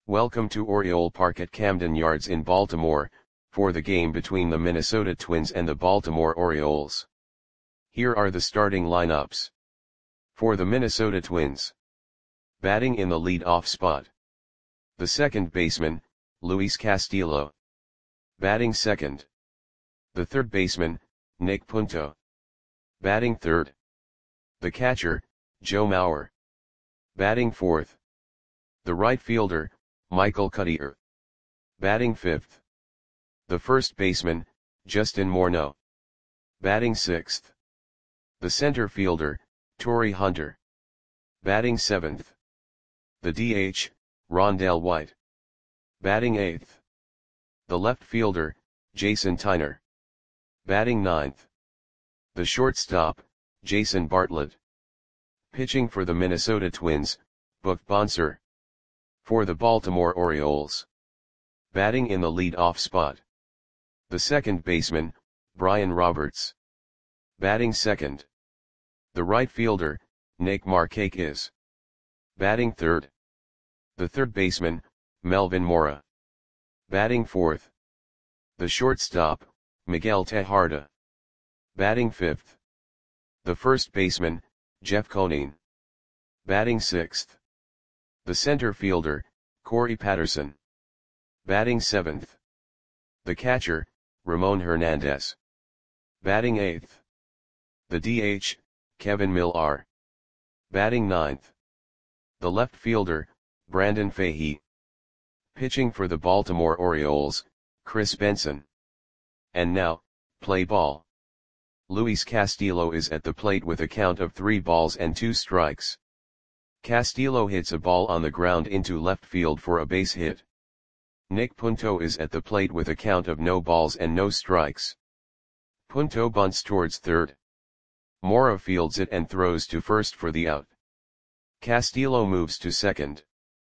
Welcome to Oriole Park at Camden Yards in Baltimore, for the game between the Minnesota Twins and the Baltimore Orioles. Here are the starting lineups. For the Minnesota Twins. Batting in the lead-off spot. The second baseman, Luis Castillo. Batting second. The third baseman, Nick Punto. Batting third. The catcher, Joe Mauer. Batting fourth. The right fielder, Michael Cuddyer. Batting fifth. The first baseman, Justin Morneau. Batting sixth. The center fielder, Torii Hunter. Batting seventh. The DH, Rondell White. Batting eighth. The left fielder, Jason Tyner. Batting ninth. The shortstop, Jason Bartlett. Pitching for the Minnesota Twins, Buck Bonser. For the Baltimore Orioles. Batting in the lead-off spot. The second baseman, Brian Roberts. Batting second. The right fielder, Nick Markakis. Batting third. The third baseman, Melvin Mora. Batting fourth. The shortstop, Miguel Tejada. Batting fifth. The first baseman, Jeff Conine. Batting sixth. The center fielder, Corey Patterson. Batting seventh. The catcher, Ramon Hernandez. Batting eighth. The DH, Kevin Millar. Batting ninth. The left fielder, Brandon Fahey. Pitching for the Baltimore Orioles, Chris Benson. And now, play ball. Luis Castillo is at the plate with a count of 3 balls and 2 strikes. Castillo hits a ball on the ground into left field for a base hit. Nick Punto is at the plate with a count of no balls and no strikes. Punto bunts towards third. Mora fields it and throws to first for the out. Castillo moves to second.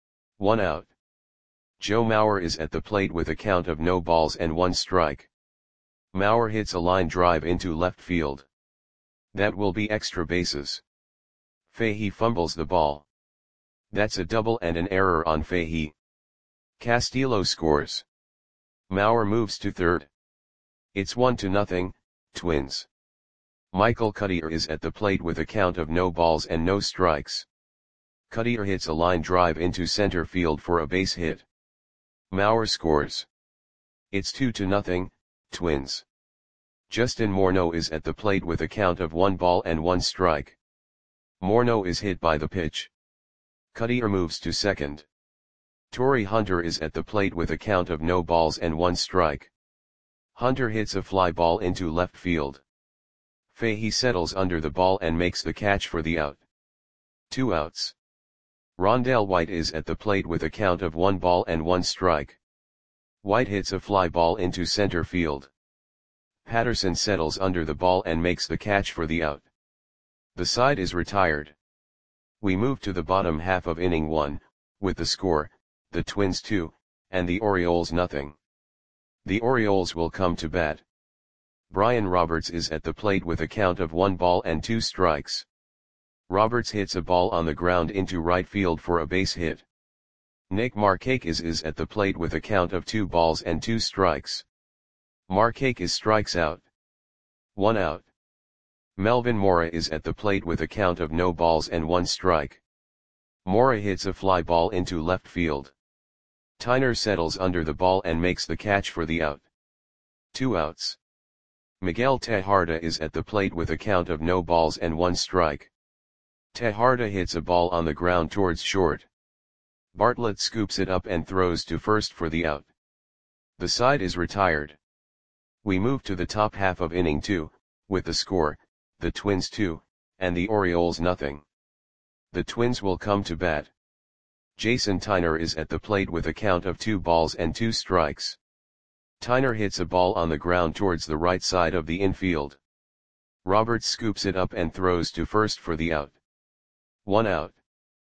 1 out. Joe Mauer is at the plate with a count of no balls and 1 strike. Mauer hits a line drive into left field. That will be extra bases. Fahey fumbles the ball. That's a double and an error on Fahey. Castillo scores. Mauer moves to third. It's 1-0, Twins. Michael Cuddyer is at the plate with a count of no balls and no strikes. Cuddyer hits a line drive into center field for a base hit. Mauer scores. It's 2-0, Twins. Justin Morneau is at the plate with a count of 1 ball and 1 strike. Morneau is hit by the pitch. Cuddyer moves to second. Torii Hunter is at the plate with a count of no balls and 1 strike. Hunter hits a fly ball into left field. Fahey settles under the ball and makes the catch for the out. 2 outs. Rondell White is at the plate with a count of 1 ball and 1 strike. White hits a fly ball into center field. Patterson settles under the ball and makes the catch for the out. The side is retired. We move to the bottom half of inning 1, with the score, the Twins 2, and the Orioles nothing. The Orioles will come to bat. Brian Roberts is at the plate with a count of 1 ball and 2 strikes. Roberts hits a ball on the ground into right field for a base hit. Nick Markakis is at the plate with a count of 2 balls and 2 strikes. Markakis strikes out. 1 out. Melvin Mora is at the plate with a count of no balls and 1 strike. Mora hits a fly ball into left field. Tyner settles under the ball and makes the catch for the out. 2 outs. Miguel Tejada is at the plate with a count of no balls and 1 strike. Tejada hits a ball on the ground towards short. Bartlett scoops it up and throws to first for the out. The side is retired. We move to the top half of inning 2, with the score, the Twins 2, and the Orioles nothing. The Twins will come to bat. Jason Tyner is at the plate with a count of 2 balls and 2 strikes. Tyner hits a ball on the ground towards the right side of the infield. Roberts scoops it up and throws to first for the out. 1 out.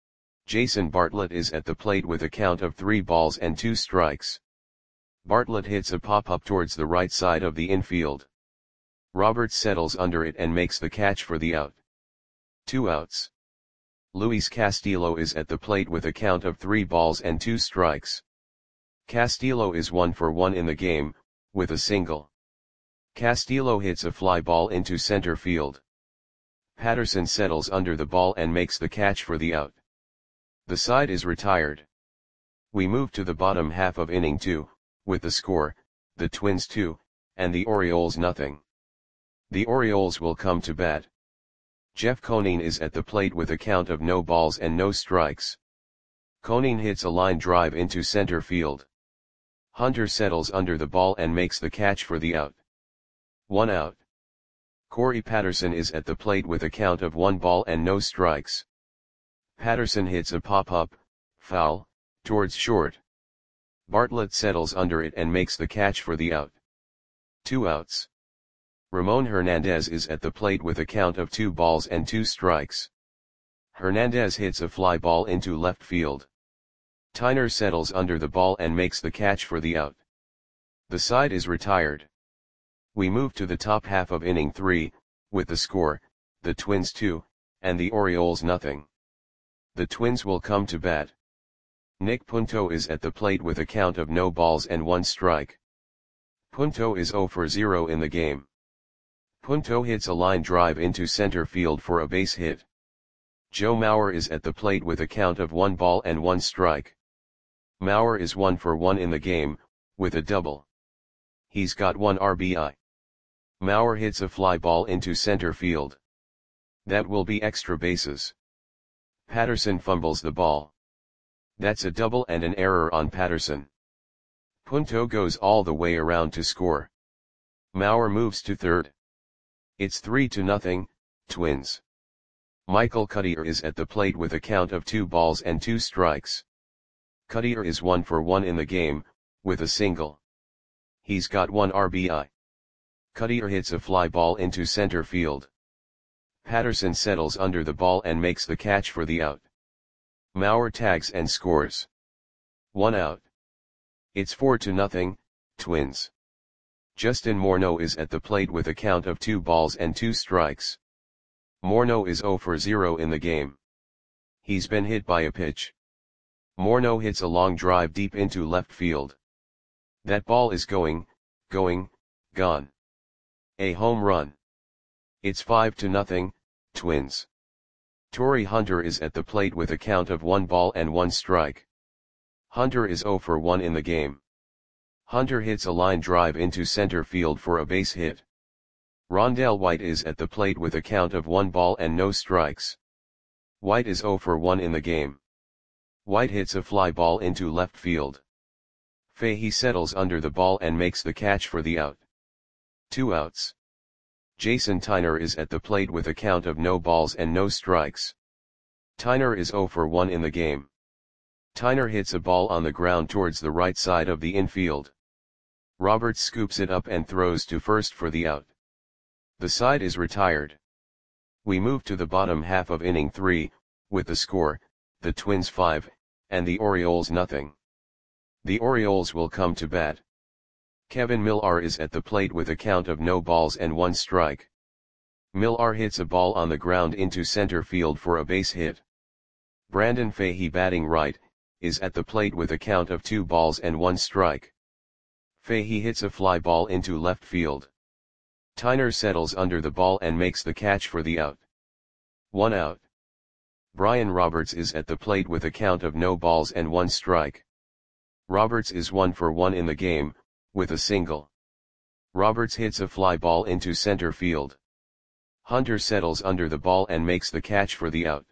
Jason Bartlett is at the plate with a count of 3 balls and 2 strikes. Bartlett hits a pop-up towards the right side of the infield. Roberts settles under it and makes the catch for the out. 2 outs. Luis Castillo is at the plate with a count of 3 balls and 2 strikes. Castillo is 1 for 1 in the game, with a single. Castillo hits a fly ball into center field. Patterson settles under the ball and makes the catch for the out. The side is retired. We move to the bottom half of inning 2, with the score, the Twins 2, and the Orioles nothing. The Orioles will come to bat. Jeff Conine is at the plate with a count of no balls and no strikes. Conine hits a line drive into center field. Hunter settles under the ball and makes the catch for the out. 1 out. Corey Patterson is at the plate with a count of 1 ball and no strikes. Patterson hits a pop-up, foul, towards short. Bartlett settles under it and makes the catch for the out. 2 outs. Ramon Hernandez is at the plate with a count of 2 balls and 2 strikes. Hernandez hits a fly ball into left field. Tyner settles under the ball and makes the catch for the out. The side is retired. We move to the top half of inning 3, with the score, the Twins 2, and the Orioles nothing. The Twins will come to bat. Nick Punto is at the plate with a count of no balls and 1 strike. Punto is 0 for 0 in the game. Punto hits a line drive into center field for a base hit. Joe Mauer is at the plate with a count of 1 ball and 1 strike. Mauer is 1 for 1 in the game, with a double. He's got 1 RBI. Mauer hits a fly ball into center field. That will be extra bases. Patterson fumbles the ball. That's a double and an error on Patterson. Punto goes all the way around to score. Mauer moves to third. It's 3-0, Twins. Michael Cuddyer is at the plate with a count of 2 balls and 2 strikes. Cuddyer is 1 for 1 in the game, with a single. He's got 1 RBI. Cuddyer hits a fly ball into center field. Patterson settles under the ball and makes the catch for the out. Mauer tags and scores. 1 out. It's 4-0, Twins. Justin Morneau is at the plate with a count of 2 balls and 2 strikes. Morneau is 0 for 0 in the game. He's been hit by a pitch. Morneau hits a long drive deep into left field. That ball is gone. A home run. It's 5-0, Twins. Torii Hunter is at the plate with a count of 1 ball and 1 strike. Hunter is 0 for 1 in the game. Hunter hits a line drive into center field for a base hit. Rondell White is at the plate with a count of 1 ball and no strikes. White is 0 for 1 in the game. White hits a fly ball into left field. Fahey settles under the ball and makes the catch for the out. 2 outs. Jason Tyner is at the plate with a count of no balls and no strikes. Tyner is 0 for 1 in the game. Tyner hits a ball on the ground towards the right side of the infield. Roberts scoops it up and throws to first for the out. The side is retired. We move to the bottom half of inning 3, with the score, the Twins 5, and the Orioles nothing. The Orioles will come to bat. Kevin Millar is at the plate with a count of no balls and 1 strike. Millar hits a ball on the ground into center field for a base hit. Brandon Fahey, batting right, is at the plate with a count of 2 balls and 1 strike. Fahey hits a fly ball into left field. Tyner settles under the ball and makes the catch for the out. 1 out. Brian Roberts is at the plate with a count of no balls and 1 strike. Roberts is 1 for 1 in the game, with a single. Roberts hits a fly ball into center field. Hunter settles under the ball and makes the catch for the out.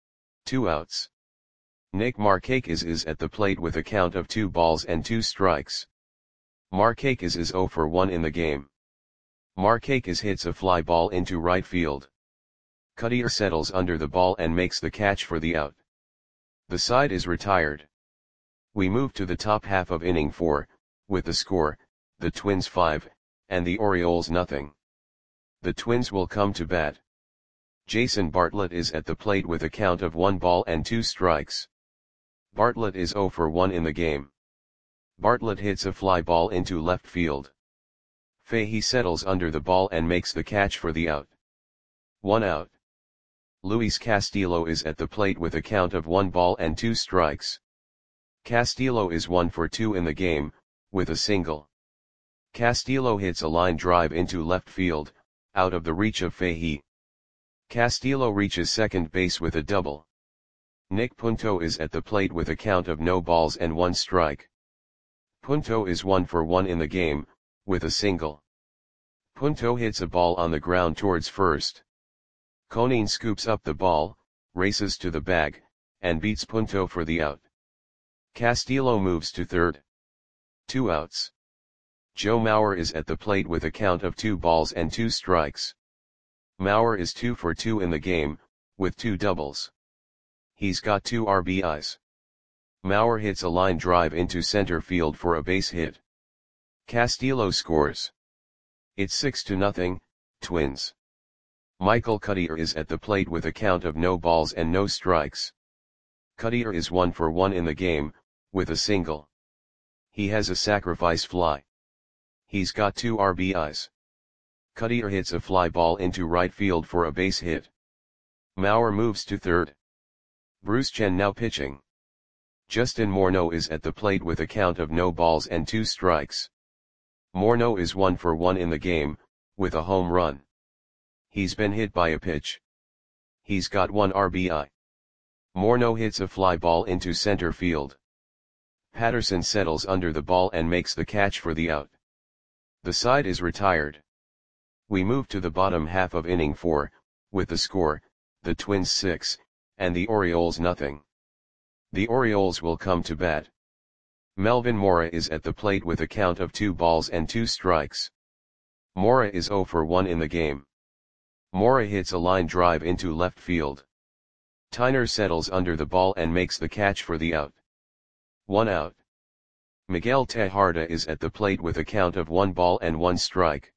2 outs. Nick Markakis is at the plate with a count of 2 balls and 2 strikes. Markakis is 0 for 1 in the game. Markakis hits a fly ball into right field. Cuddyer settles under the ball and makes the catch for the out. The side is retired. We move to the top half of inning 4, with the score, the Twins 5, and the Orioles nothing. The Twins will come to bat. Jason Bartlett is at the plate with a count of 1 ball and 2 strikes. Bartlett is 0 for 1 in the game. Bartlett hits a fly ball into left field. Fahey settles under the ball and makes the catch for the out. 1 out. Luis Castillo is at the plate with a count of 1 ball and 2 strikes. Castillo is 1 for 2 in the game, with a single. Castillo hits a line drive into left field, out of the reach of Fahey. Castillo reaches second base with a double. Nick Punto is at the plate with a count of no balls and 1 strike. Punto is 1 for 1 in the game, with a single. Punto hits a ball on the ground towards first. Conine scoops up the ball, races to the bag, and beats Punto for the out. Castillo moves to third. 2 outs. Joe Mauer is at the plate with a count of 2 balls and 2 strikes. Mauer is 2 for 2 in the game, with 2 doubles. He's got 2 RBIs. Mauer hits a line drive into center field for a base hit. Castillo scores. It's 6-0, Twins. Michael Cuddyer is at the plate with a count of no balls and no strikes. Cuddyer is 1 for 1 in the game, with a single. He has a sacrifice fly. He's got 2 RBIs. Cuddyer hits a fly ball into right field for a base hit. Mauer moves to third. Bruce Chen now pitching. Justin Morneau is at the plate with a count of no balls and 2 strikes. Morneau is 1 for 1 in the game, with a home run. He's been hit by a pitch. He's got 1 RBI. Morneau hits a fly ball into center field. Patterson settles under the ball and makes the catch for the out. The side is retired. We move to the bottom half of inning 4, with the score, the Twins 6, and the Orioles nothing. The Orioles will come to bat. Melvin Mora is at the plate with a count of 2 balls and 2 strikes. Mora is 0 for 1 in the game. Mora hits a line drive into left field. Tyner settles under the ball and makes the catch for the out. 1 out. Miguel Tejada is at the plate with a count of 1 ball and 1 strike.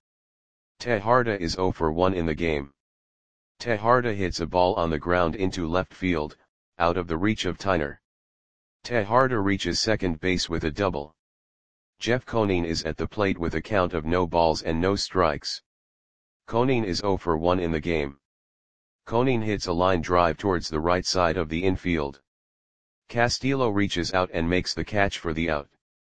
Tejada is 0 for 1 in the game. Tejada hits a ball on the ground into left field, out of the reach of Tyner. Tejada reaches second base with a double. Jeff Conine is at the plate with a count of no balls and no strikes. Conine is 0 for 1 in the game. Conine hits a line drive towards the right side of the infield. Castillo reaches out and makes the catch for the out.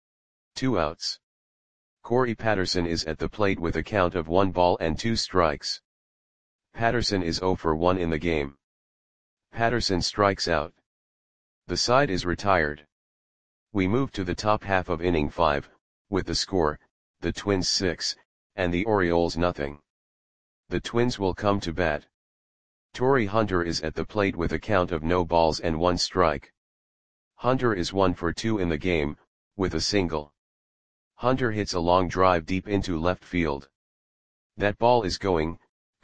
2 outs. Corey Patterson is at the plate with a count of 1 ball and 2 strikes. Patterson is 0 for 1 in the game. Patterson strikes out. The side is retired. We move to the top half of inning 5, with the score, the Twins 6, and the Orioles nothing. The Twins will come to bat. Torrey Hunter is at the plate with a count of no balls and 1 strike. Hunter is 1 for 2 in the game, with a single. Hunter hits a long drive deep into left field. That ball is gone.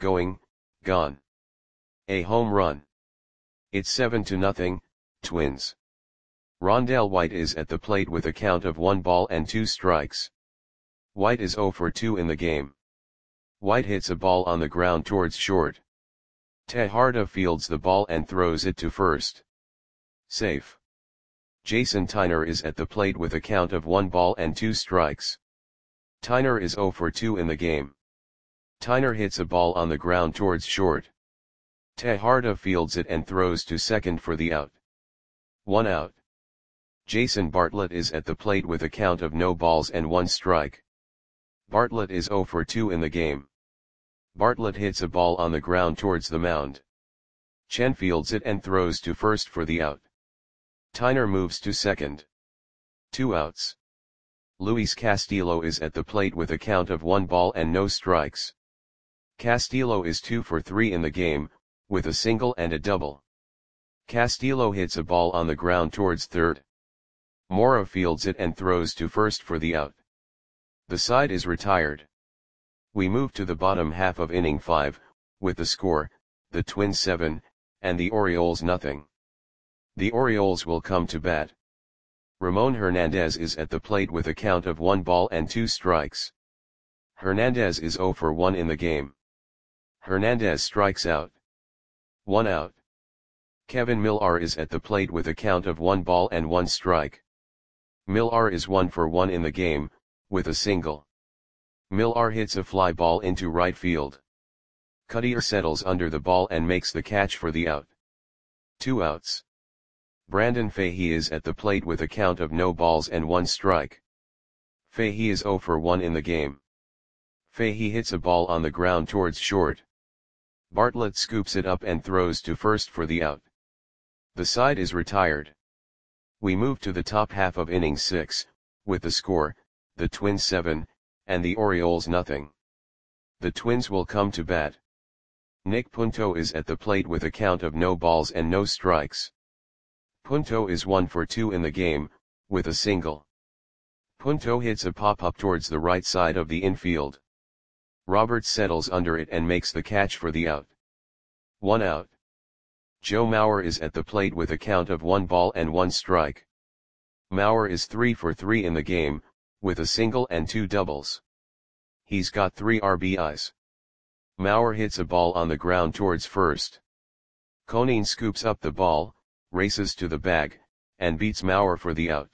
A home run. It's 7-0, Twins. Rondell White is at the plate with a count of 1 ball and 2 strikes. White is 0 for 2 in the game. White hits a ball on the ground towards short. Tejada fields the ball and throws it to first. Safe. Jason Tyner is at the plate with a count of 1 ball and 2 strikes. Tyner is 0 for 2 in the game. Tyner hits a ball on the ground towards short. Tejada fields it and throws to second for the out. 1 out. Jason Bartlett is at the plate with a count of no balls and 1 strike. Bartlett is 0 for 2 in the game. Bartlett hits a ball on the ground towards the mound. Chen fields it and throws to first for the out. Tyner moves to second. 2 outs. Luis Castillo is at the plate with a count of 1 ball and no strikes. Castillo is 2 for 3 in the game, with a single and a double. Castillo hits a ball on the ground towards third. Mora fields it and throws to first for the out. The side is retired. We move to the bottom half of inning 5, with the score, the Twins 7, and the Orioles nothing. The Orioles will come to bat. Ramon Hernandez is at the plate with a count of 1 ball and 2 strikes. Hernandez is 0 for 1 in the game. Hernandez strikes out. 1 out. Kevin Millar is at the plate with a count of 1 ball and 1 strike. Millar is 1 for 1 in the game, with a single. Millar hits a fly ball into right field. Cutter settles under the ball and makes the catch for the out. 2 outs. Brandon Fahey is at the plate with a count of no balls and 1 strike. Fahey is 0 for 1 in the game. Fahey hits a ball on the ground towards short. Bartlett scoops it up and throws to first for the out. The side is retired. We move to the top half of inning 6, with the score, the Twins 7, and the Orioles nothing. The Twins will come to bat. Nick Punto is at the plate with a count of no balls and no strikes. Punto is 1 for 2 in the game, with a single. Punto hits a pop-up towards the right side of the infield. Roberts settles under it and makes the catch for the out. 1 out. Joe Mauer is at the plate with a count of 1 ball and 1 strike. Mauer is 3 for 3 in the game, with a single and 2 doubles. He's got 3 RBIs. Mauer hits a ball on the ground towards first. Conine scoops up the ball, races to the bag, and beats Mauer for the out.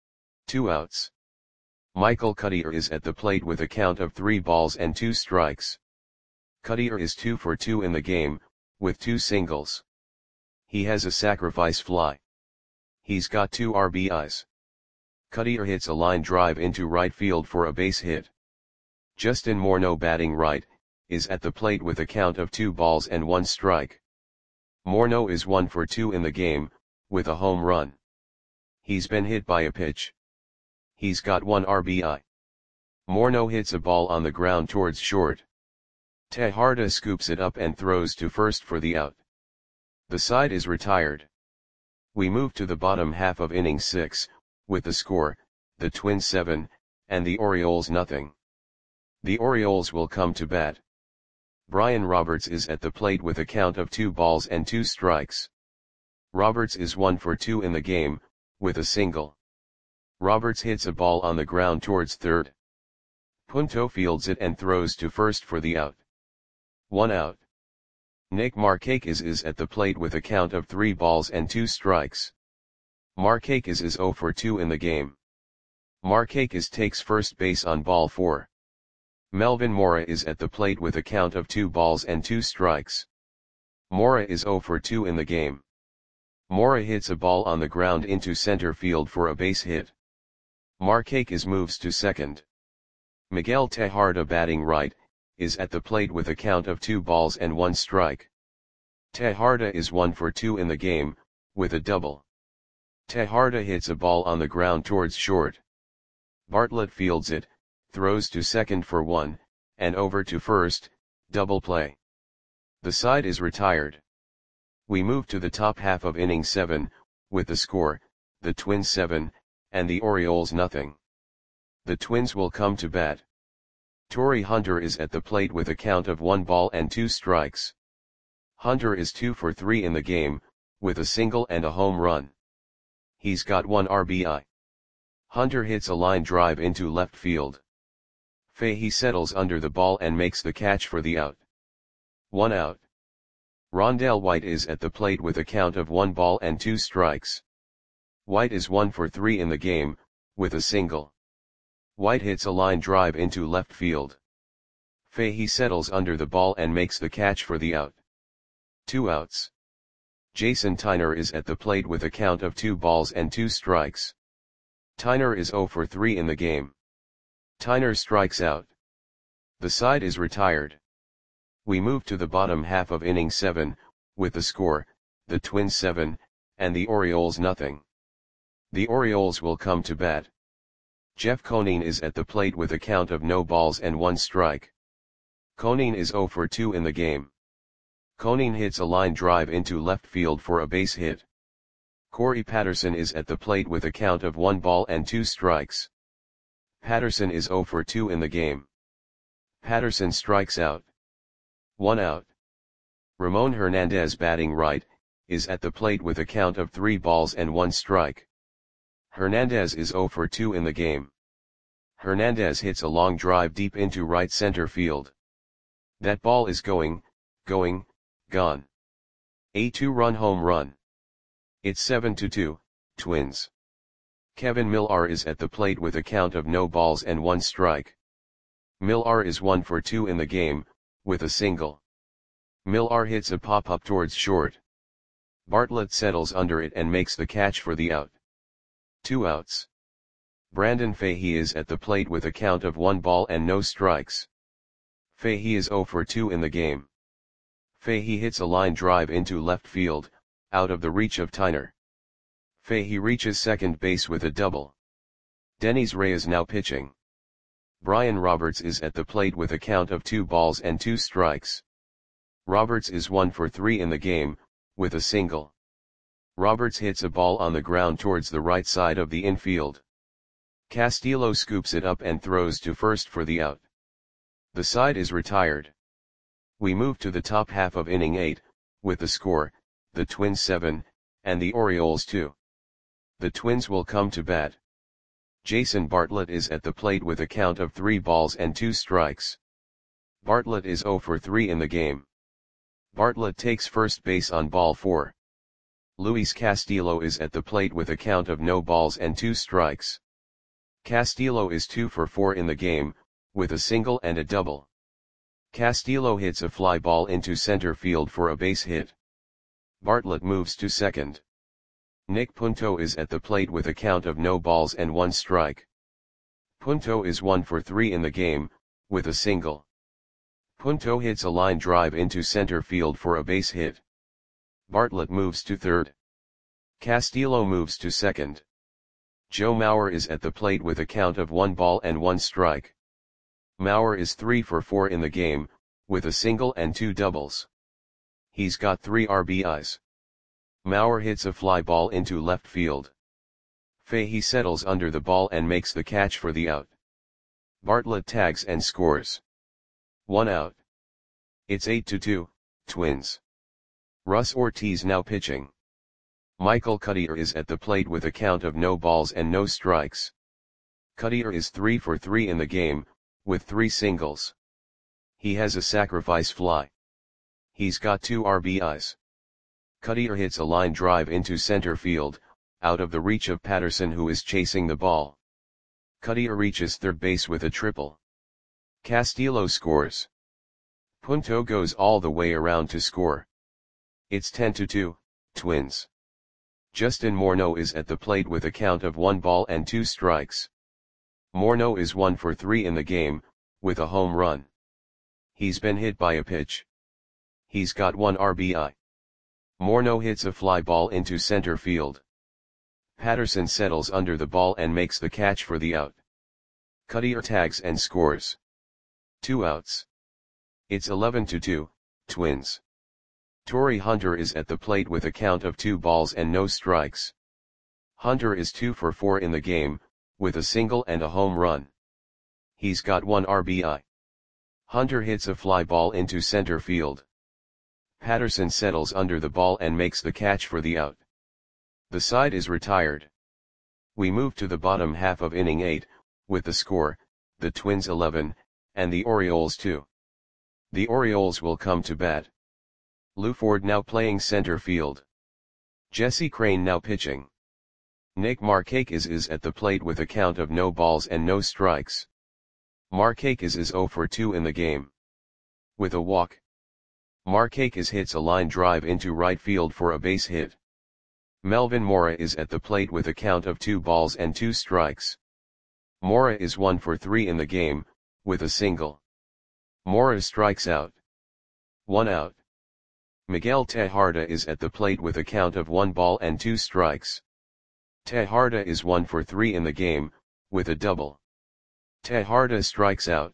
2 outs. Michael Cutter is at the plate with a count of 3 balls and 2 strikes. Cutter is 2 for 2 in the game, with 2 singles. He has a sacrifice fly. He's got 2 RBIs. Cutter hits a line drive into right field for a base hit. Justin Morneau, batting right, is at the plate with a count of 2 balls and 1 strike. Morneau is 1 for 2 in the game, with a home run. He's been hit by a pitch. He's got 1 RBI. Morneau hits a ball on the ground towards short. Tejada scoops it up and throws to first for the out. The side is retired. We move to the bottom half of inning 6, with the score, the Twins 7, and the Orioles nothing. The Orioles will come to bat. Brian Roberts is at the plate with a count of 2 balls and 2 strikes. Roberts is 1 for 2 in the game, with a single. Roberts hits a ball on the ground towards third. Punto fields it and throws to first for the out. 1 out. Nick Markakis is at the plate with a count of 3 balls and 2 strikes. Markakis is 0 for 2 in the game. Markakis takes first base on ball 4. Melvin Mora is at the plate with a count of 2 balls and 2 strikes. Mora is 0 for 2 in the game. Mora hits a ball on the ground into center field for a base hit. Markakis moves to second. Miguel Tejada, batting right, is at the plate with a count of 2 balls and 1 strike. Tejada is 1 for 2 in the game, with a double. Tejada hits a ball on the ground towards short. Bartlett fields it, throws to second for 1, and over to first, double play. The side is retired. We move to the top half of inning 7, with the score, the Twins 7, and the Orioles nothing. The Twins will come to bat. Torrey Hunter is at the plate with a count of 1 ball and 2 strikes. Hunter is 2 for 3 in the game, with a single and a home run. He's got 1 RBI. Hunter hits a line drive into left field. Fahey settles under the ball and makes the catch for the out. 1 out. Rondell White is at the plate with a count of 1 ball and 2 strikes. White is 1 for 3 in the game, with a single. White hits a line drive into left field. Fahey settles under the ball and makes the catch for the out. 2 outs. Jason Tyner is at the plate with a count of 2 balls and 2 strikes. Tyner is 0 for 3 in the game. Tyner strikes out. The side is retired. We move to the bottom half of inning 7, with the score, the Twins 7, and the Orioles nothing. The Orioles will come to bat. Jeff Conine is at the plate with a count of no balls and 1 strike. Conine is 0 for 2 in the game. Conine hits a line drive into left field for a base hit. Corey Patterson is at the plate with a count of 1 ball and 2 strikes. Patterson is 0 for 2 in the game. Patterson strikes out. 1 out. Ramon Hernandez, batting right, is at the plate with a count of 3 balls and 1 strike. Hernandez is 0 for 2 in the game. Hernandez hits a long drive deep into right center field. That ball is gone. A 2-run home run. It's 7-2, Twins. Kevin Millar is at the plate with a count of no balls and 1 strike. Millar is 1 for 2 in the game, with a single. Millar hits a pop-up towards short. Bartlett settles under it and makes the catch for the out. 2 outs. Brandon Fahey is at the plate with a count of 1 ball and no strikes. Fahey is 0 for 2 in the game. Fahey hits a line drive into left field, out of the reach of Tyner. Fahey reaches second base with a double. Denys Reyes now pitching. Brian Roberts is at the plate with a count of 2 balls and 2 strikes. Roberts is 1 for 3 in the game, with a single. Roberts hits a ball on the ground towards the right side of the infield. Castillo scoops it up and throws to first for the out. The side is retired. We move to the top half of inning 8, with the score, the Twins 7, and the Orioles 2. The Twins will come to bat. Jason Bartlett is at the plate with a count of 3 balls and 2 strikes. Bartlett is 0 for 3 in the game. Bartlett takes first base on ball 4. Luis Castillo is at the plate with a count of no balls and 2 strikes. Castillo is 2 for 4 in the game, with a single and a double. Castillo hits a fly ball into center field for a base hit. Bartlett moves to second. Nick Punto is at the plate with a count of no balls and 1 strike. Punto is 1 for 3 in the game, with a single. Punto hits a line drive into center field for a base hit. Bartlett moves to third. Castillo moves to second. Joe Mauer is at the plate with a count of 1 ball and 1 strike. Mauer is 3 for 4 in the game, with a single and 2 doubles. He's got 3 RBIs. Mauer hits a fly ball into left field. Fahey settles under the ball and makes the catch for the out. Bartlett tags and scores. 1 out. It's 8-2, Twins. Russ Ortiz now pitching. Michael Cuddyer is at the plate with a count of no balls and no strikes. Cuddyer is 3 for 3 in the game, with 3 singles. He has a sacrifice fly. He's got 2 RBIs. Cuddyer hits a line drive into center field, out of the reach of Patterson who is chasing the ball. Cuddyer reaches third base with a triple. Castillo scores. Punto goes all the way around to score. It's 10-2, Twins. Justin Morneau is at the plate with a count of 1 ball and 2 strikes. Morneau is 1 for 3 in the game, with a home run. He's been hit by a pitch. He's got 1 RBI. Morneau hits a fly ball into center field. Patterson settles under the ball and makes the catch for the out. Cuddyer tags and scores. 2 outs. It's 11-2, Twins. Torrey Hunter is at the plate with a count of 2 balls and no strikes. Hunter is 2 for 4 in the game, with a single and a home run. He's got 1 RBI. Hunter hits a fly ball into center field. Patterson settles under the ball and makes the catch for the out. The side is retired. We move to the bottom half of inning 8, with the score, the Twins 11, and the Orioles 2. The Orioles will come to bat. Lou Ford now playing center field. Jesse Crain now pitching. Nick Markakis is at the plate with a count of no balls and no strikes. Markakis is 0 for 2 in the game. With a walk. Markakis hits a line drive into right field for a base hit. Melvin Mora is at the plate with a count of 2 balls and 2 strikes. Mora is 1 for 3 in the game, with a single. Mora strikes out. 1 out. Miguel Tejada is at the plate with a count of 1 ball and 2 strikes. Tejada is 1 for 3 in the game, with a double. Tejada strikes out.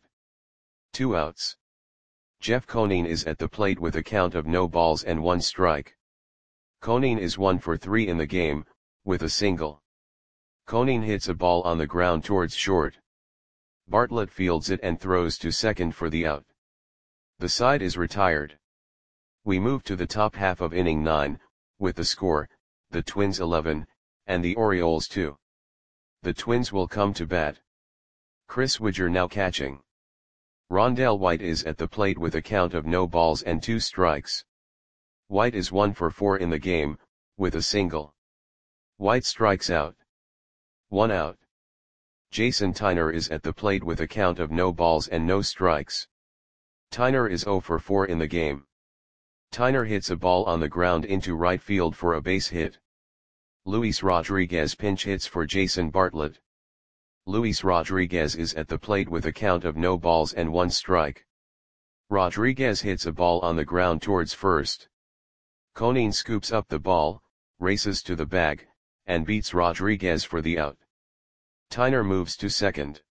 2 outs. Jeff Conine is at the plate with a count of no balls and 1 strike. Conine is 1 for 3 in the game, with a single. Conine hits a ball on the ground towards short. Bartlett fields it and throws to second for the out. The side is retired. We move to the top half of inning 9, with the score, the Twins 11, and the Orioles 2. The Twins will come to bat. Chris Widger now catching. Rondell White is at the plate with a count of no balls and 2 strikes. White is 1 for 4 in the game, with a single. White strikes out. 1 out. Jason Tyner is at the plate with a count of no balls and no strikes. Tyner is 0 for 4 in the game. Tyner hits a ball on the ground into right field for a base hit. Luis Rodriguez pinch hits for Jason Bartlett. Luis Rodriguez is at the plate with a count of no balls and 1 strike. Rodriguez hits a ball on the ground towards first. Conine scoops up the ball, races to the bag, and beats Rodriguez for the out. Tyner moves to second.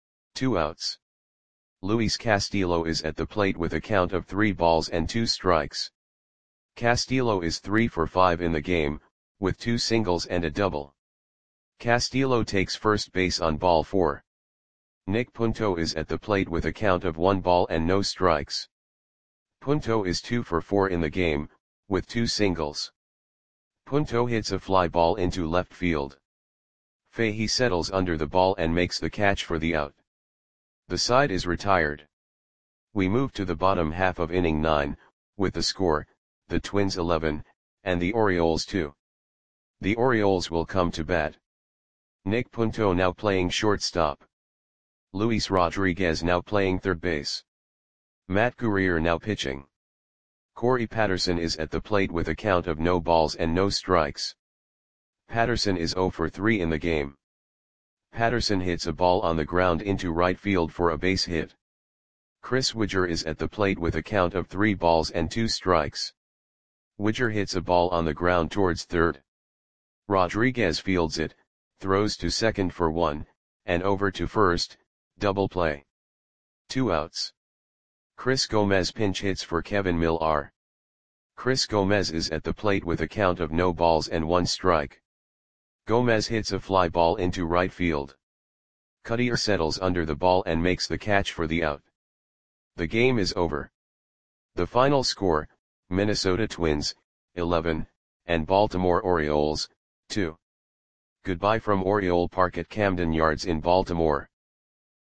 2 outs. Luis Castillo is at the plate with a count of 3 balls and 2 strikes. Castillo is 3 for 5 in the game, with 2 singles and a double. Castillo takes first base on ball 4. Nick Punto is at the plate with a count of 1 ball and no strikes. Punto is 2 for 4 in the game, with 2 singles. Punto hits a fly ball into left field. Fahey settles under the ball and makes the catch for the out. The side is retired. We move to the bottom half of inning 9, with the score, the Twins 11, and the Orioles 2. The Orioles will come to bat. Nick Punto now playing shortstop. Luis Rodriguez now playing third base. Matt Guerrier now pitching. Corey Patterson is at the plate with a count of no balls and no strikes. Patterson is 0 for 3 in the game. Patterson hits a ball on the ground into right field for a base hit. Chris Widger is at the plate with a count of 3 balls and 2 strikes. Widger hits a ball on the ground towards third. Rodriguez fields it, throws to second for 1, and over to first, double play. 2 outs. Chris Gomez pinch hits for Kevin Millar. Chris Gomez is at the plate with a count of no balls and 1 strike. Gomez hits a fly ball into right field. Cuddyer settles under the ball and makes the catch for the out. The game is over. The final score, Minnesota Twins, 11, and Baltimore Orioles, 2. Goodbye from Oriole Park at Camden Yards in Baltimore.